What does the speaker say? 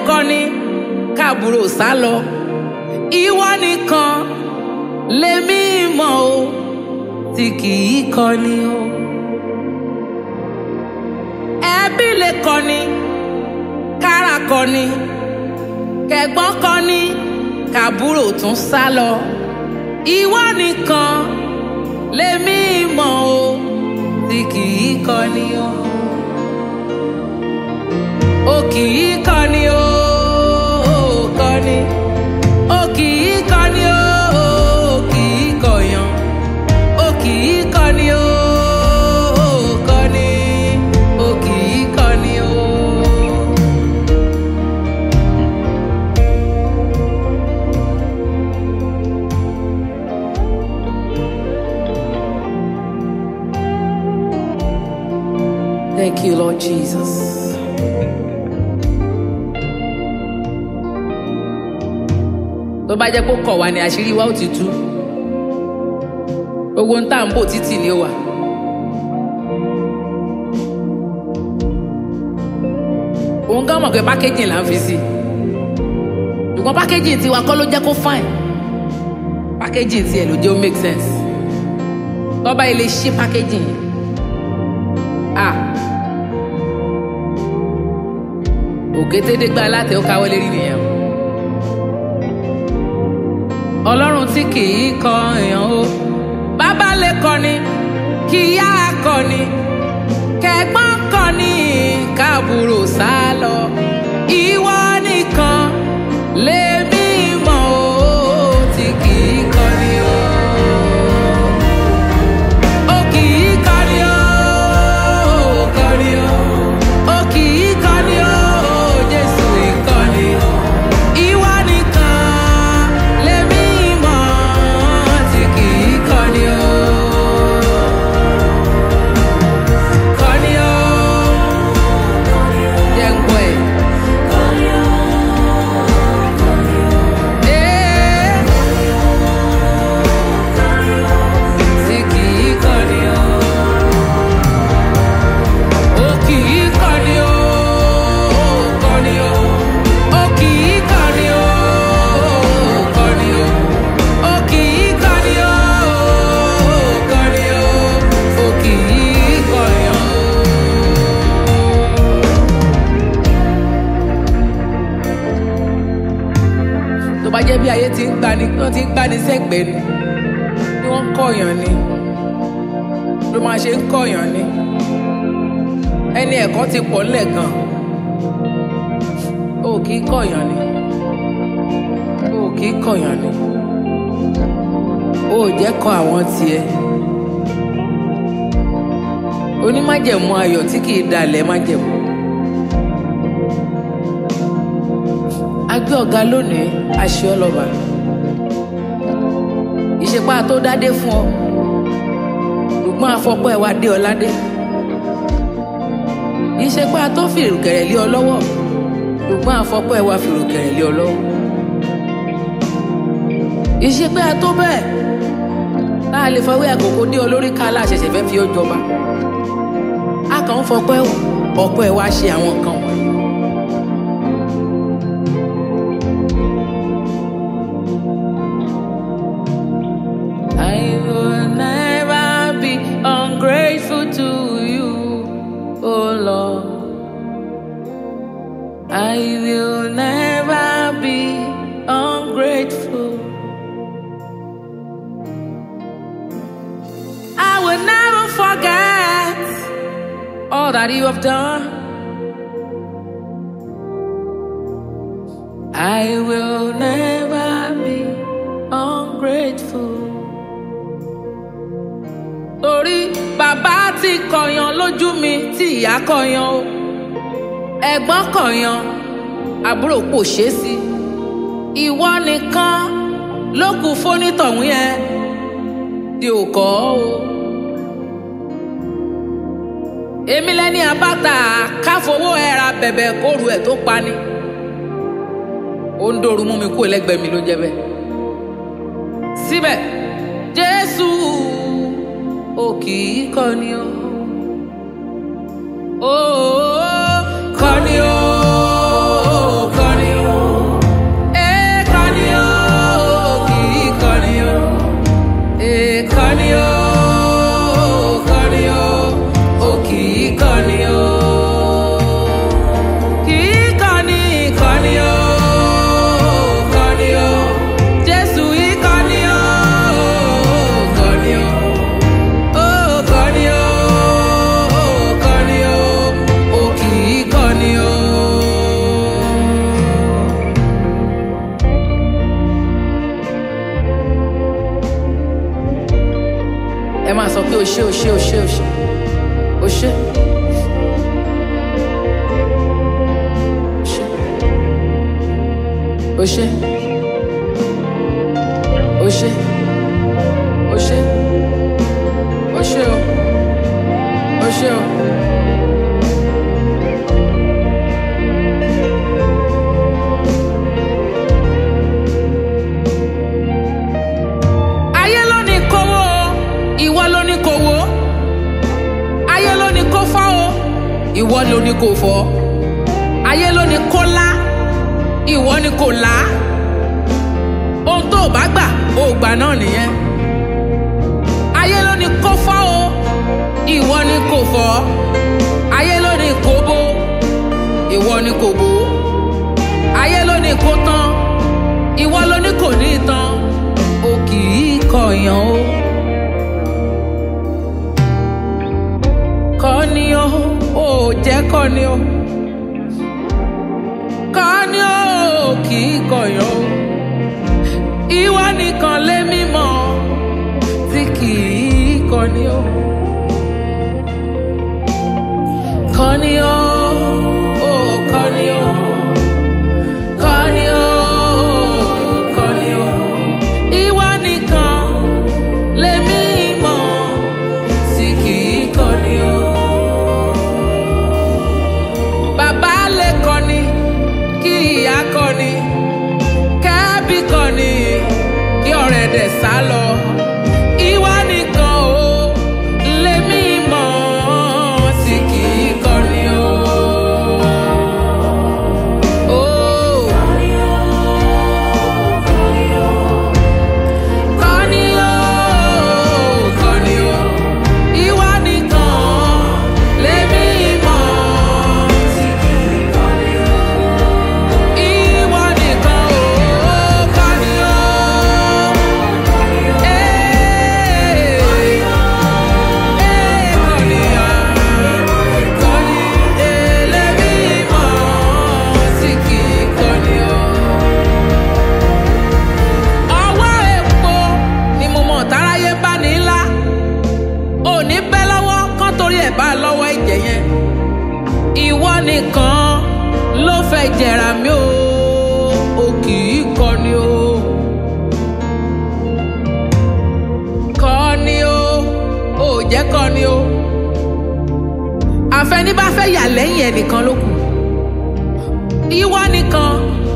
kọ́ni káàbúrò sá lọ. Ìwọ nìkan lèmi mọ̀ o tí kì í kọ́ni o. Ẹbí lè kọ́ni kára kọ́ni kẹ̀gbọ́n kọ́ni káàbúrò tún sá lọ. Ìwọ nìkan lèmi mọ̀ o tí kì í kọ́ni o. Ó kì í kọ́ni o, kọ́ni. Ó kì í kọ́ni o, kì í kọ̀yàn. Ó kì í kọ́ni o, kọ́ni. Ó kì í kọ́ni o. Thank you, Lord Jesus. Tó bá jẹ́ kó kọ̀ wá ní àṣírí wa ó ti tú. Gbogbo ń tà ń bò títì ni ó wà. Òun gán mọ̀ pé pákéjì là ń fi sí. Ṣùgbọ́n pákéjì tiwa kọ́ ló jẹ́ kó fine. Pákéjì tiẹ̀ ló jẹ́ ó make sense. Tó bá ilé ṣí pákéjì yẹn. Òkétédégbá aláàtẹ ó káwọ́ lérí nìyẹn. Ọlọ́run tí kì í kọ èèyàn o. Bàbá lè kọ́ni kí ìyá kọ́ni kẹ̀gbọ́n kọ́ni káàbúrò sá lọ. Ìwọ nìkan lèmi mọ̀ o tí kì í kọ́ni o. Ó kì í kọ́ni o, kọ́ni o. Ó kì í kọ́ni o, Jésù ìkọ́ni o. Ìwọ nìkan lèmi mọ̀ tí kì í kọ́ni o. Kọ́ni o. Jẹ́ ń gbọ́ ẹ̀. Tí kì í kọ́ni o. Ó kì í kọ́ni o, kọ́ni o. Ó kì í kọ́ni o, kọ́ni o. Ó kì í kọ́ni o, kọ́ni o. Ó kì í kọ́ni o. Tó bá jẹ́ bí ayé ti ń gbani, wọ́n ti ń gbani sẹ́gbẹ̀ẹ́ ni. Bí wọ́n ń kọ̀yàn ni. Ló máa ṣe ń kọ̀yàn ni. Ẹni ẹ̀kọ́ ti pọ̀ ńlẹ̀ gan. Ó kì í kọ̀yàn ni. Ó kì í kọ̀yàn ni. Ó jẹ́ kọ àwọn tiẹ̀. Onímájẹ̀mú ayọ̀ tí kì í dalẹ̀ májẹ̀mú. A gbé ọ̀gá lónìí, a ṣe ọ́ lọ́ba. Ìṣepá tó dádé fún ọ. Ṣùgbọ́n afọ́pọ́ ẹ̀ wá dé ọ ládé. Ìṣepá tó fi ìrùkẹ̀rẹ̀ lé ọ lọ́wọ́. Ṣùgbọ́n afọ́pọ́ ẹ̀ wá fi ìrùkẹ̀rẹ̀ lé ọ lọ́wọ́. Ìṣepá tó bẹ́ẹ̀. Tá a lè fọwé àkókò dé ọ lórí ká aláṣẹ̀ṣẹ̀ fẹ́ fi ó jọba. A kàn ń fọpẹ́ ọ̀pọ̀ ẹ̀ wá ṣe àwọn nǹkan wọ̀nyí. I will never be ungrateful to you, oh Lord. I will never be ungrateful. I will never forget all that you have done. I will never be ungrateful. Torí bàbá ti kọ̀yàn lójú mi tí ìyá kọ̀yàn o. Ẹ̀gbọ́n kọ̀yàn, àbúrò kò ṣe é sí. Ìwọ nìkan ló kù fónítọ̀hún yẹn tí ò kọ́ o. Èmi lẹ́ni àbáta káfowó ẹ̀ra bẹ̀bẹ̀ kóru ẹ̀ tó pani. Ó ń dòrú mú mi kú ẹlẹ́gbẹ̀ẹ́ mi ló jẹ́ bẹ́ẹ̀. Síbẹ̀, Jésù ó kì í kọ́ni o. Ó kọ́ni o, kọ́ni máa sọ pé o ṣé o ṣé o ṣé o ṣé o ṣé. O ṣé o ṣé o ṣé o ṣé o o ṣé o. Ayé ló ní kówó ìwọ ló ní kówó, ayé ló ní kó fọ́ o ìwọ ló ní kó fọ́, ayé ló ní kó lá ìwọ ni kò lá. Ohun tó o bá gbà o gbà náà nìyẹn. Ayé ló ní kó fọ́ o ìwọ ni kò fọ́, ayé ló ní kó bó ìwọ ni kò bó, ayé ló ní kó tán ìwọ ló ní kò ní tán. O kì í kọ̀yàn o, kọ́ni o ò jẹ́ kọ́ni o, kọ́ni o kì í kọ̀yàn o. Ìwọ nìkan lèmi mọ̀ tí kì í kọ́ni o. Kọ́ni o ò kọ́ni o, kọ́ni o kọ́ni o. Ìwọ nìkan lèmi mọ̀ tí kì í kọ́ni o. Bàbá lè kọ́ni, kí ìyá kọ́ni, kẹ́bí kọ́ni, kí ọ̀rẹ́ dẹ̀ sá lọ. Ìwọ nìkan o lèmi mọ̀ tí kì í kọ́ni o. Kọ́ni o, kọ́ni o, kọ́ni o. Ìwọ nìkan lèmi mọ̀ tí kì í kọ́ni o. Ìwọ nìkan o, kọ́ni o. Kọ́ni o, kọ́ni lèmi mọ̀ tí kì í kọ́ni o. Ọwọ́ epo ni mo mọ̀ táráyé bá ní ńlá, òní bẹ́ lọ́wọ́ kán torí ẹ̀ bá lọ́wọ́ ẹ̀jẹ̀ yẹn. Ìwọ nìkan ló fẹ́ jẹ̀rà mí o kì í kọ́ni o. Kọ́ni o ò jẹ́ kọ́ni o. Àfẹ́ní bá fẹ́ yà lẹ́yìn ẹnìkan ló kù. Ìwọ nìkan